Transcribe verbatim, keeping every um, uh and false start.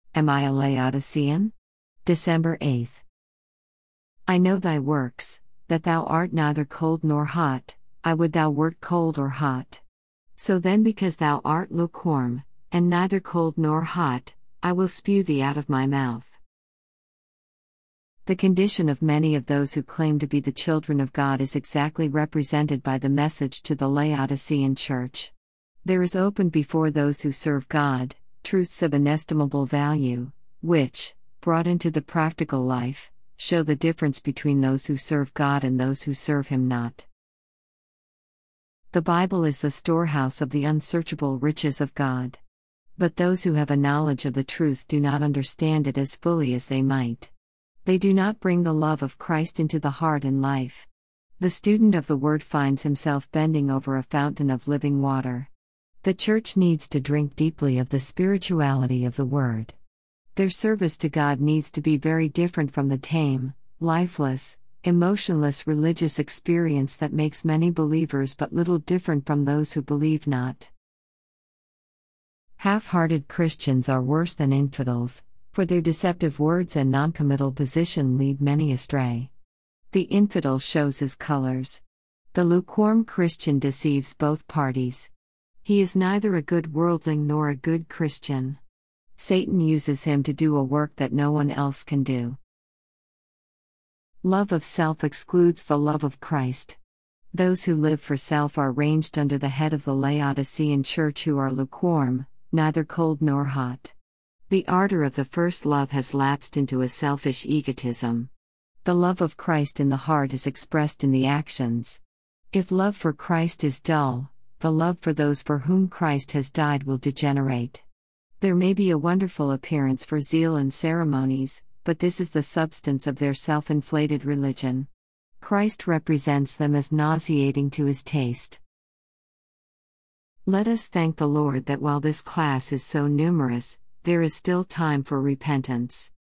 Am I a Laodicean? December eighth. I know thy works, that thou art neither cold nor hot. I would thou wert cold or hot. So then, because thou art lukewarm, and neither cold nor hot, I will spew thee out of my mouth. The condition of many of those who claim to be the children of God is exactly represented by the message to the Laodicean church. There is open before those who serve God truths of inestimable value, which, brought into the practical life, show the difference between those who serve God and those who serve Him not. The Bible is the storehouse of the unsearchable riches of God. But those who have a knowledge of the truth do not understand it as fully as they might. They do not bring the love of Christ into the heart and life. The student of the Word finds himself bending over a fountain of living water. The church needs to drink deeply of the spirituality of the Word. Their service to God needs to be very different from the tame, lifeless, emotionless religious experience that makes many believers but little different from those who believe not. Half-hearted Christians are worse than infidels, for their deceptive words and noncommittal position lead many astray. The infidel shows his colors. The lukewarm Christian deceives both parties. He is neither a good worldling nor a good Christian. Satan uses him to do a work that no one else can do. Love of self excludes the love of Christ. Those who live for self are ranged under the head of the Laodicean church, who are lukewarm, neither cold nor hot. The ardor of the first love has lapsed into a selfish egotism. The love of Christ in the heart is expressed in the actions. If love for Christ is dull, the love for those for whom Christ has died will degenerate. There may be a wonderful appearance for zeal and ceremonies, but this is the substance of their self-inflated religion. Christ represents them as nauseating to His taste. Let us thank the Lord that while this class is so numerous, there is still time for repentance.